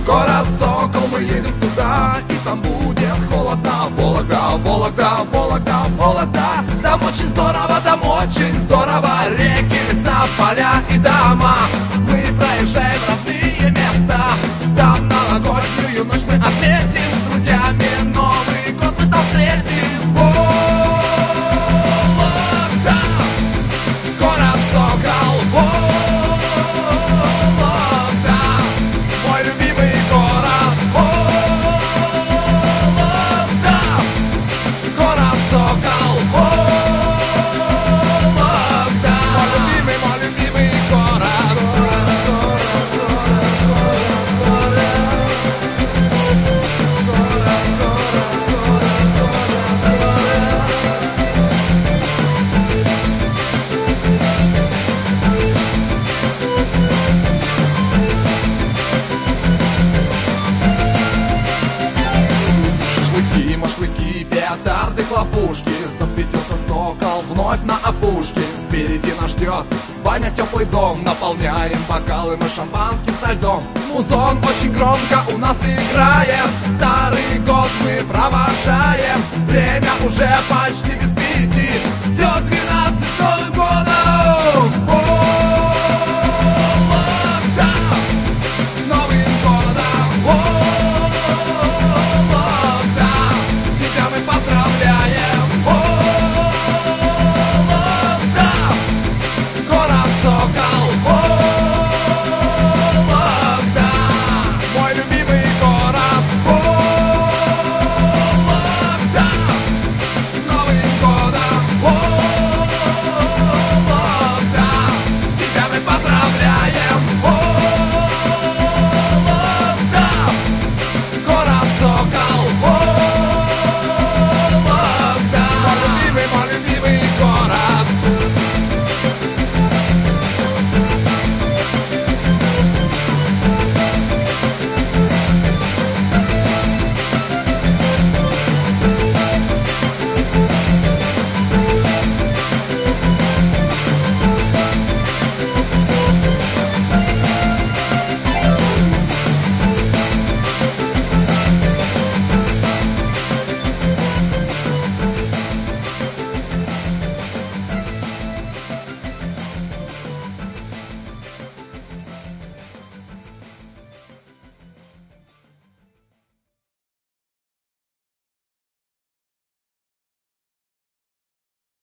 город Сокол, мы едем туда, и там будет холодно. Вологда, Вологда, Вологда, Вологда. Там очень здорово, там очень здорово. Реки, леса, поля и дома. Мы проезжаем родные места. Там новогоднюю ночь мы отметим с друзьями. Новый год мы там встретим. Вологда, город Сокол. Вологда, мой любимый город. Вологда, город Сокол. Вологда, мой любимый город. Шашлыки, машлыки, петарды, хлопушки. Засветился Сокол вновь на опушке. Впереди нас ждет баня, теплый дом. Наполняем бокалы мы шампанским со льдом. Музон очень громко у нас играет. Старый год мы провожаем. Время уже почти без 5. Все 12 с Новым годом. Вологда, с Новым годом. Вологда, тебя мы поздравляем. Вологда, город Сокол. Вологда, мой любимый